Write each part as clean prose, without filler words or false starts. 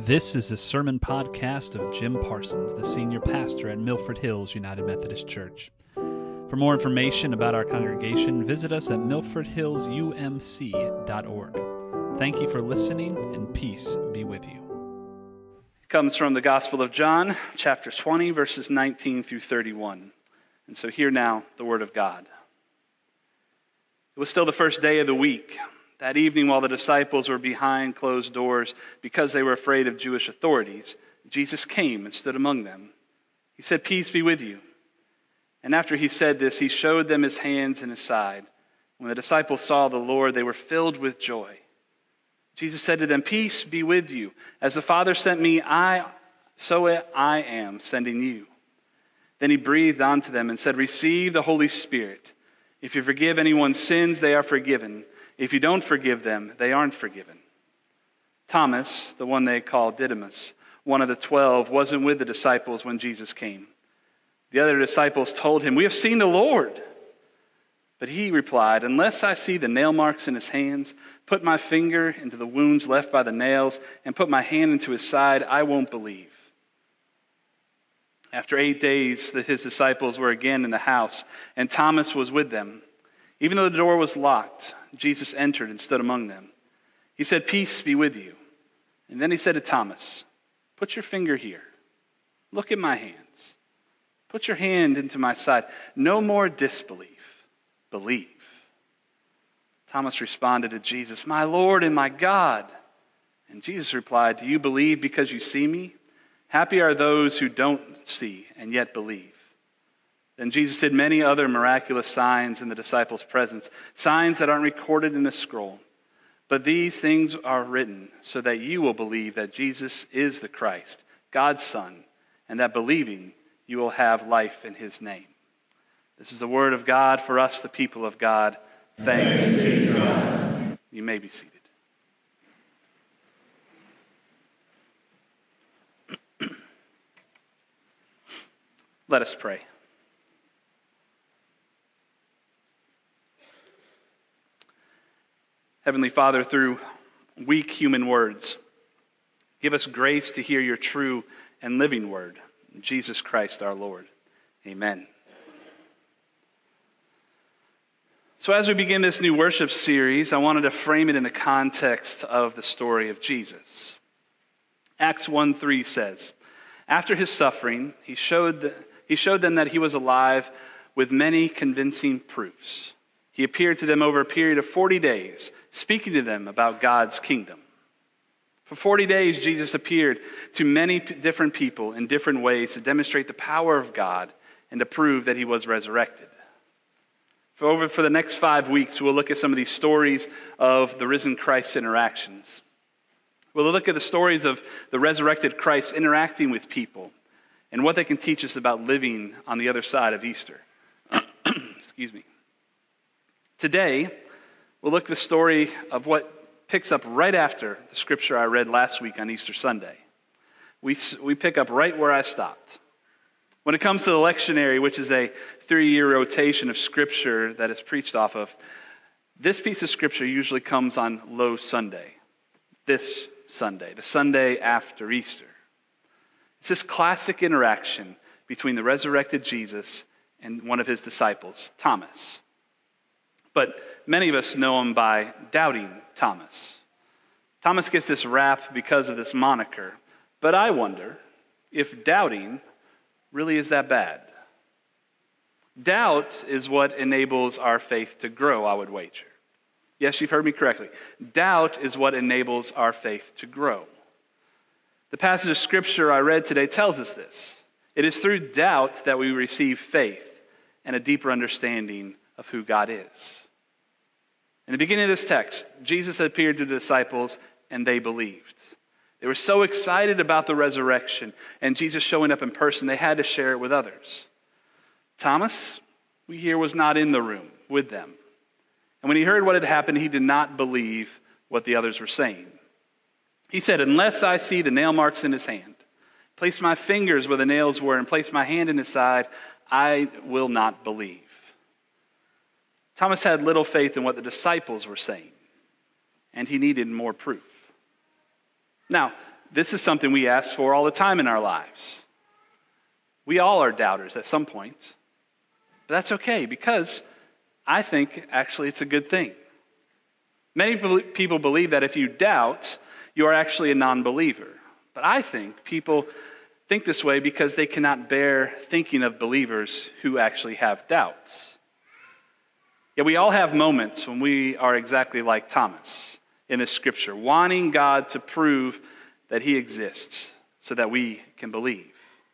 This is the sermon podcast of Jim Parsons, the senior pastor at Milford Hills United Methodist Church. For more information about our congregation, visit us at milfordhillsumc.org. Thank you for listening, and peace be with you. It comes from the Gospel of John, chapter 20, verses 19 through 31. And so hear now the word of God. It was still the first day of the week. That evening, while the disciples were behind closed doors because they were afraid of Jewish authorities, Jesus came and stood among them. He said, "Peace be with you." And after he said this, he showed them his hands and his side. When the disciples saw the Lord, they were filled with joy. Jesus said to them, "Peace be with you. As the Father sent me, so I am sending you." Then he breathed onto them and said, "Receive the Holy Spirit. If you forgive anyone's sins, they are forgiven. If you don't forgive them, they aren't forgiven." Thomas, the one they called Didymus, one of the 12, wasn't with the disciples when Jesus came. The other disciples told him, "We have seen the Lord." But he replied, "Unless I see the nail marks in his hands, put my finger into the wounds left by the nails, and put my hand into his side, I won't believe." After 8 days, his disciples were again in the house, and Thomas was with them. Even though the door was locked, Jesus entered and stood among them. He said, "Peace be with you." And then he said to Thomas, "Put your finger here. Look at my hands. Put your hand into my side. No more disbelief. Believe." Thomas responded to Jesus, "My Lord and my God." And Jesus replied, "Do you believe because you see me? Happy are those who don't see and yet believe." Then Jesus did many other miraculous signs in the disciples' presence, signs that aren't recorded in the scroll. But these things are written so that you will believe that Jesus is the Christ, God's Son, and that believing you will have life in his name. This is the word of God for us, the people of God. Thanks be to God. You may be seated. Let us pray. Heavenly Father, through weak human words, give us grace to hear your true and living word, Jesus Christ our Lord. Amen. So as we begin this new worship series, I wanted to frame it in the context of the story of Jesus. Acts 1:3 says, "After his suffering, he showed them that he was alive with many convincing proofs. He appeared to them over a period of 40 days, speaking to them about God's kingdom." For 40 days, Jesus appeared to many different people in different ways to demonstrate the power of God and to prove that he was resurrected. For the next 5 weeks, we'll look at some of these stories of the risen Christ's interactions. We'll look at the stories of the resurrected Christ interacting with people and what they can teach us about living on the other side of Easter. Excuse me. Today, we'll look at the story of what picks up right after the scripture I read last week on Easter Sunday. We pick up right where I stopped. When it comes to the lectionary, which is a 3-year rotation of scripture that is preached off of, this piece of scripture usually comes on Low Sunday, this Sunday, the Sunday after Easter. It's this classic interaction between the resurrected Jesus and one of his disciples, Thomas. But many of us know him by Doubting Thomas. Thomas gets this rap because of this moniker. But I wonder if doubting really is that bad. Doubt is what enables our faith to grow, I would wager. Yes, you've heard me correctly. Doubt is what enables our faith to grow. The passage of scripture I read today tells us this. It is through doubt that we receive faith and a deeper understanding of who God is. In the beginning of this text, Jesus appeared to the disciples and they believed. They were so excited about the resurrection and Jesus showing up in person, they had to share it with others. Thomas, we hear, was not in the room with them. And when he heard what had happened, he did not believe what the others were saying. He said, "Unless I see the nail marks in his hand, place my fingers where the nails were, and place my hand in his side, I will not believe." Thomas had little faith in what the disciples were saying, and he needed more proof. Now, this is something we ask for all the time in our lives. We all are doubters at some point. But that's okay, because I think actually it's a good thing. Many people believe that if you doubt, you are actually a non-believer. But I think people think this way because they cannot bear thinking of believers who actually have doubts. Yet we all have moments when we are exactly like Thomas in this scripture, wanting God to prove that he exists so that we can believe.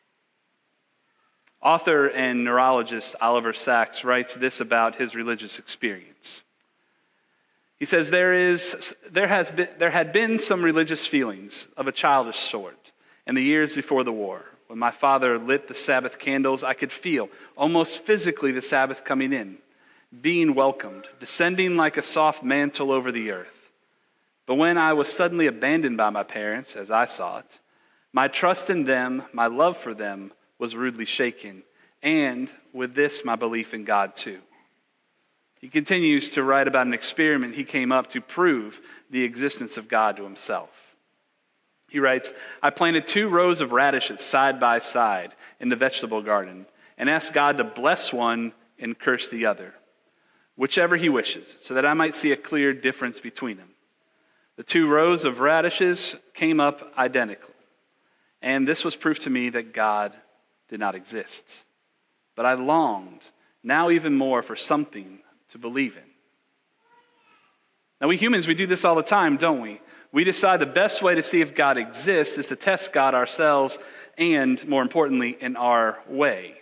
Author and neurologist Oliver Sacks writes this about his religious experience. He says, there had been some religious feelings of a childish sort in the years before the war. When my father lit the Sabbath candles, I could feel, almost physically, the Sabbath coming in, being welcomed, descending like a soft mantle over the earth. But when I was suddenly abandoned by my parents, as I saw it, my trust in them, my love for them, was rudely shaken, and with this, my belief in God too. He continues to write about an experiment he came up to prove the existence of God to himself. He writes, I planted 2 rows of radishes side by side in the vegetable garden and asked God to bless one and curse the other, whichever he wishes, so that I might see a clear difference between them. The 2 rows of radishes came up identical, and this was proof to me that God did not exist. But I longed, now even more, for something to believe in. Now we humans, we do this all the time, don't we? We decide the best way to see if God exists is to test God ourselves and, more importantly, in our way.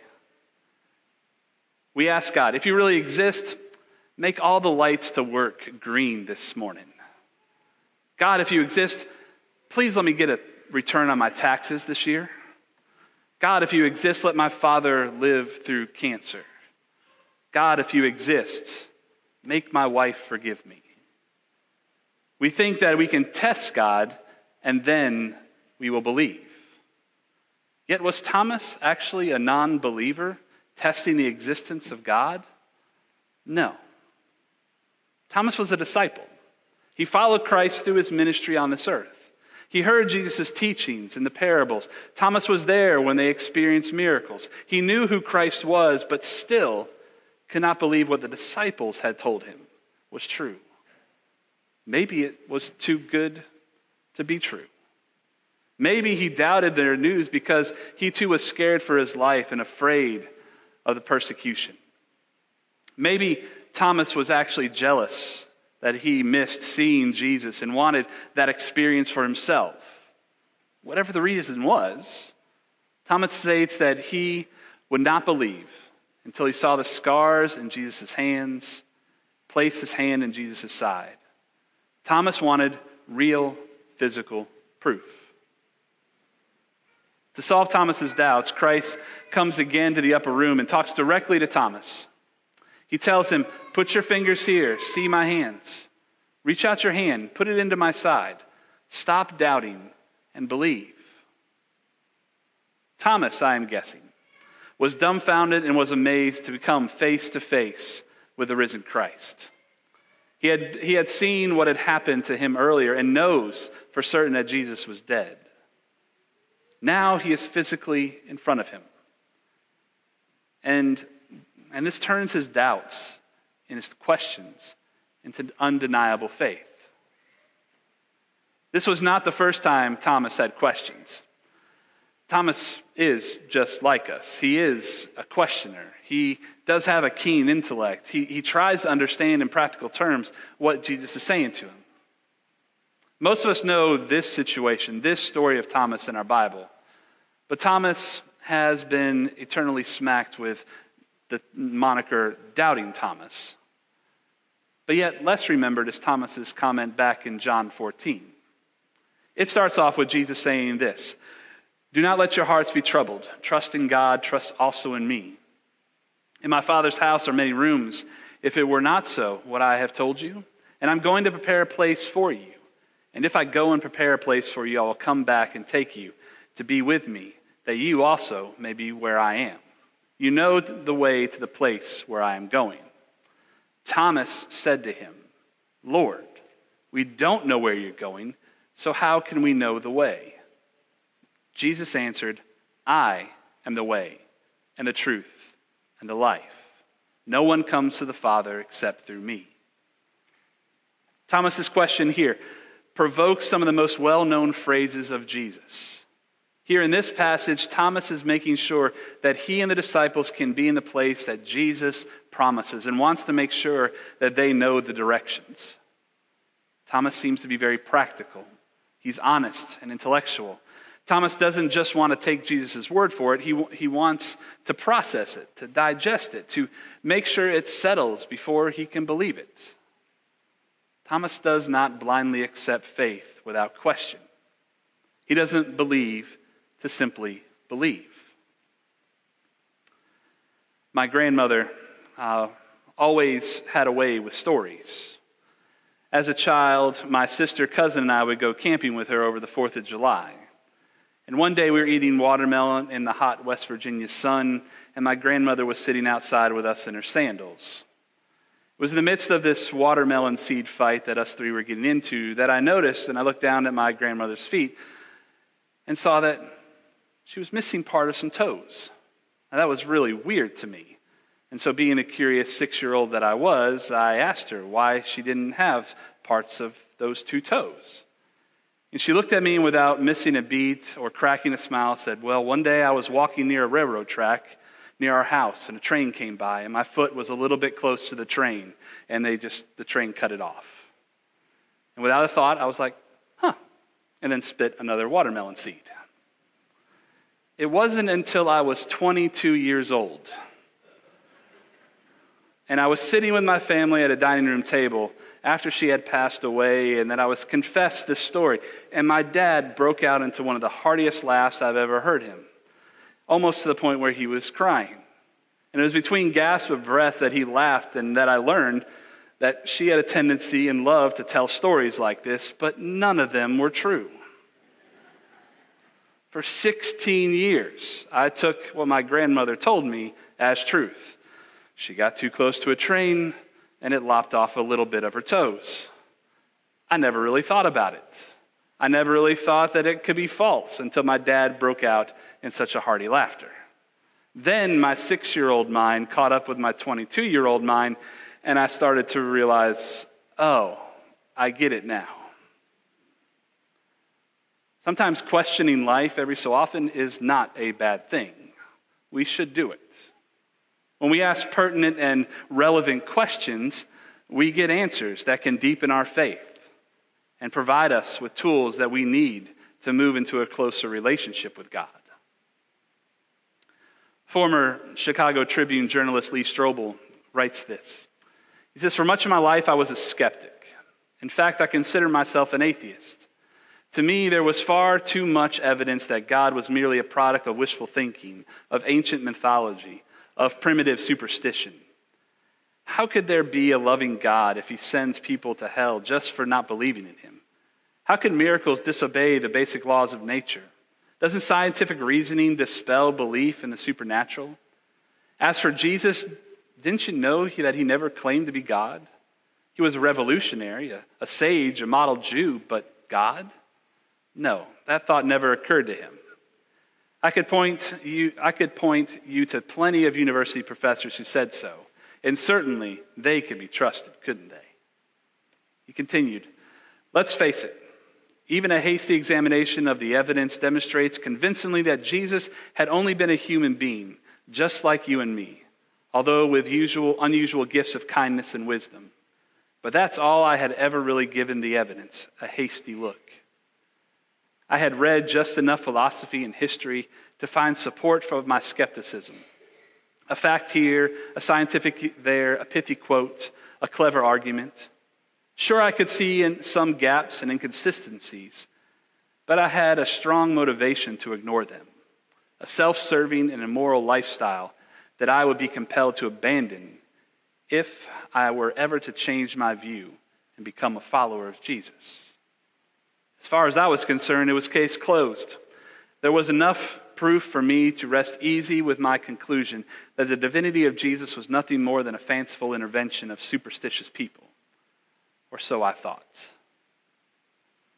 We ask God, if you really exist, make all the lights to work green this morning. God, if you exist, please let me get a return on my taxes this year. God, if you exist, let my father live through cancer. God, if you exist, make my wife forgive me. We think that we can test God and then we will believe. Yet was Thomas actually a non-believer testing the existence of God? No. Thomas was a disciple. He followed Christ through his ministry on this earth. He heard Jesus' teachings and the parables. Thomas was there when they experienced miracles. He knew who Christ was, but still could not believe what the disciples had told him was true. Maybe it was too good to be true. Maybe he doubted their news because he too was scared for his life and afraid of the persecution. Maybe Thomas was actually jealous that he missed seeing Jesus and wanted that experience for himself. Whatever the reason was, Thomas states that he would not believe until he saw the scars in Jesus' hands, placed his hand in Jesus' side. Thomas wanted real physical proof. To solve Thomas's doubts, Christ comes again to the upper room and talks directly to Thomas. He tells him, put your fingers here, see my hands. Reach out your hand, put it into my side. Stop doubting and believe. Thomas, I am guessing, was dumbfounded and was amazed to become face to face with the risen Christ. He had seen what had happened to him earlier and knows for certain that Jesus was dead. Now he is physically in front of him. And this turns his doubts and his questions into undeniable faith. This was not the first time Thomas had questions. Thomas is just like us. He is a questioner. He does have a keen intellect. He tries to understand in practical terms what Jesus is saying to him. Most of us know this situation, this story of Thomas in our Bible. But Thomas has been eternally smacked with the moniker Doubting Thomas. But yet less remembered is Thomas's comment back in John 14. It starts off with Jesus saying this, do not let your hearts be troubled. Trust in God, trust also in me. In my Father's house are many rooms. If it were not so, would I have told you? And I'm going to prepare a place for you. And if I go and prepare a place for you, I will come back and take you to be with me, that you also may be where I am. You know the way to the place where I am going. Thomas said to him, Lord, we don't know where you're going, so how can we know the way? Jesus answered, I am the way and the truth and the life. No one comes to the Father except through me. Thomas's question here provokes some of the most well-known phrases of Jesus. Here in this passage, Thomas is making sure that he and the disciples can be in the place that Jesus promises and wants to make sure that they know the directions. Thomas seems to be very practical. He's honest and intellectual. Thomas doesn't just want to take Jesus' word for it. He wants to process it, to digest it, to make sure it settles before he can believe it. Thomas does not blindly accept faith without question. He doesn't believe to simply believe. My grandmother always had a way with stories. As a child, my sister, cousin, and I would go camping with her over the 4th of July. And one day we were eating watermelon in the hot West Virginia sun, and my grandmother was sitting outside with us in her sandals. It was in the midst of this watermelon seed fight that us three were getting into that I noticed, and I looked down at my grandmother's feet and saw that she was missing part of some toes. Now, that was really weird to me. And so being a curious 6-year-old that I was, I asked her why she didn't have parts of those 2 toes. And she looked at me and without missing a beat or cracking a smile said, well, one day I was walking near a railroad track near our house and a train came by and my foot was a little bit close to the train and the train cut it off. And without a thought, I was like, huh, and then spit another watermelon seed. It wasn't until I was 22 years old and I was sitting with my family at a dining room table after she had passed away, and then I was confessed this story. And my dad broke out into one of the heartiest laughs I've ever heard him, almost to the point where he was crying. And it was between gasps of breath that he laughed and that I learned that she had a tendency and love to tell stories like this, but none of them were true. For 16 years, I took what my grandmother told me as truth. She got too close to a train, and it lopped off a little bit of her toes. I never really thought about it. I never really thought that it could be false until my dad broke out in such a hearty laughter. Then my 6-year-old mind caught up with my 22-year-old mind, and I started to realize, oh, I get it now. Sometimes questioning life every so often is not a bad thing. We should do it. When we ask pertinent and relevant questions, we get answers that can deepen our faith and provide us with tools that we need to move into a closer relationship with God. Former Chicago Tribune journalist Lee Strobel writes this. He says, for much of my life, I was a skeptic. In fact, I consider myself an atheist. To me, there was far too much evidence that God was merely a product of wishful thinking, of ancient mythology, of primitive superstition. How could there be a loving God if he sends people to hell just for not believing in him? How could miracles disobey the basic laws of nature? Doesn't scientific reasoning dispel belief in the supernatural? As for Jesus, didn't you know that he never claimed to be God? He was a revolutionary, a sage, a model Jew, but God? No, that thought never occurred to him. I could point you to plenty of university professors who said so, and certainly they could be trusted, couldn't they? He continued, let's face it, even a hasty examination of the evidence demonstrates convincingly that Jesus had only been a human being, just like you and me, although with unusual gifts of kindness and wisdom. But that's all I had ever really given the evidence, a hasty look. I had read just enough philosophy and history to find support for my skepticism. A fact here, a scientific there, a pithy quote, a clever argument. Sure, I could see in some gaps and inconsistencies, but I had a strong motivation to ignore them, a self-serving and immoral lifestyle that I would be compelled to abandon if I were ever to change my view and become a follower of Jesus. As far as I was concerned, it was case closed. There was enough proof for me to rest easy with my conclusion that the divinity of Jesus was nothing more than a fanciful intervention of superstitious people. Or so I thought.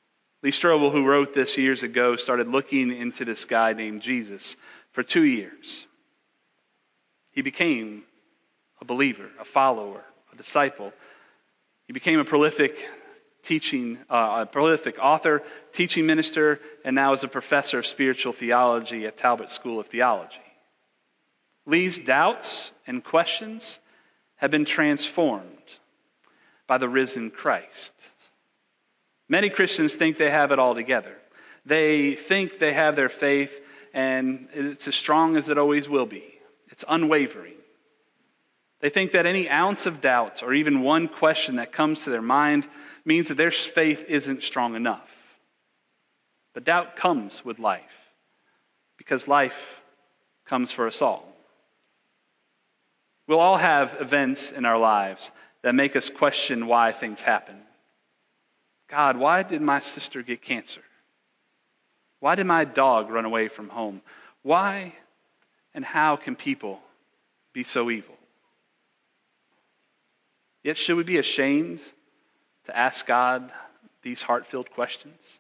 Lee Strobel, who wrote this years ago, started looking into this guy named Jesus for 2 years. He became a believer, a follower, a disciple. He became a prolific author, teaching minister, and now is a professor of spiritual theology at Talbot School of Theology. Lee's doubts and questions have been transformed by the risen Christ. Many Christians think they have it all together. They think they have their faith, and it's as strong as it always will be. It's unwavering. They think that any ounce of doubt or even one question that comes to their mind means that their faith isn't strong enough. But doubt comes with life, because life comes for us all. We'll all have events in our lives that make us question why things happen. God, why did my sister get cancer? Why did my dog run away from home? Why and how can people be so evil? Yet should we be ashamed to ask God these heart-filled questions?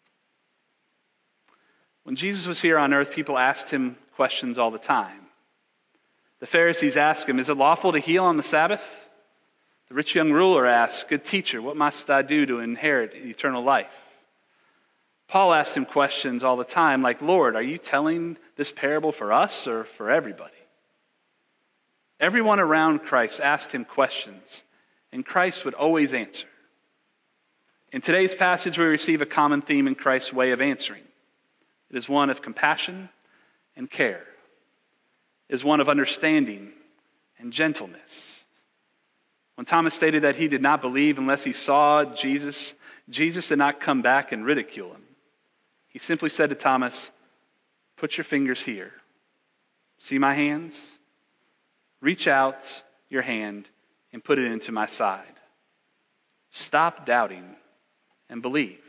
When Jesus was here on earth, people asked him questions all the time. The Pharisees asked him, "Is it lawful to heal on the Sabbath?" The rich young ruler asked, "Good teacher, what must I do to inherit eternal life?" Paul asked him questions all the time like, "Lord, are you telling this parable for us or for everybody?" Everyone around Christ asked him questions, and Christ would always answer. In today's passage, we receive a common theme in Christ's way of answering. It is one of compassion and care. It is one of understanding and gentleness. When Thomas stated that he did not believe unless he saw Jesus, Jesus did not come back and ridicule him. He simply said to Thomas, "Put your fingers here. See my hands? Reach out your hand and put it into my side. Stop doubting and believe."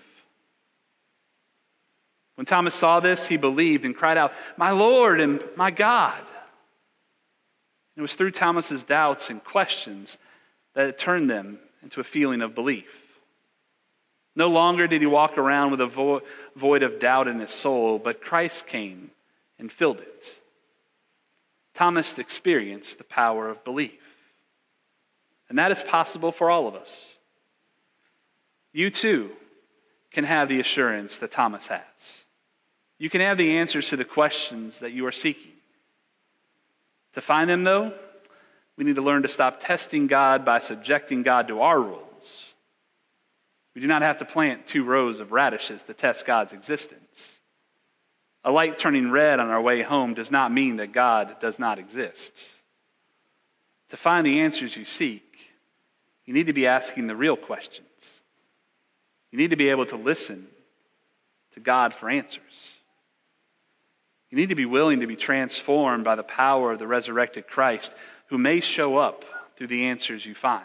When Thomas saw this, he believed and cried out, "My Lord and my God." It was through Thomas's doubts and questions that it turned them into a feeling of belief. No longer did he walk around with a void of doubt in his soul, but Christ came and filled it. Thomas experienced the power of belief. And that is possible for all of us. You too can have the assurance that Thomas has. You can have the answers to the questions that you are seeking. To find them, though, we need to learn to stop testing God by subjecting God to our rules. We do not have to plant 2 rows of radishes to test God's existence. A light turning red on our way home does not mean that God does not exist. To find the answers you seek, you need to be asking the real questions. You need to be able to listen to God for answers. You need to be willing to be transformed by the power of the resurrected Christ, who may show up through the answers you find.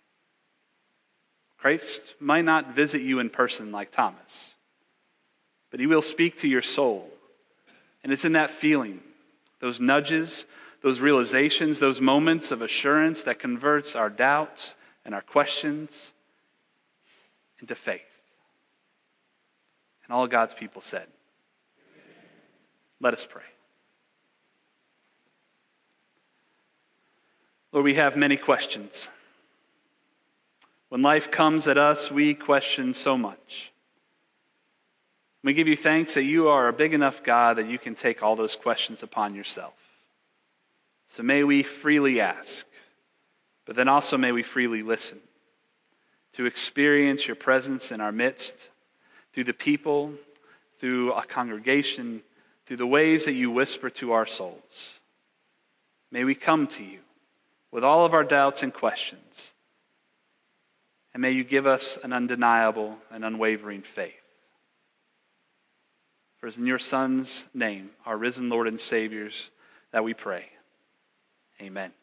Christ might not visit you in person like Thomas, but he will speak to your soul. And it's in that feeling, those nudges, those realizations, those moments of assurance that converts our doubts and our questions into faith. And all of God's people said, let us pray. Lord, we have many questions. When life comes at us, we question so much. We give you thanks that you are a big enough God that you can take all those questions upon yourself. So may we freely ask, but then also may we freely listen to experience your presence in our midst, through the people, through a congregation, through the ways that you whisper to our souls. May we come to you with all of our doubts and questions, and may you give us an undeniable and unwavering faith. For it's in your Son's name, our risen Lord and Savior, that we pray. Amen.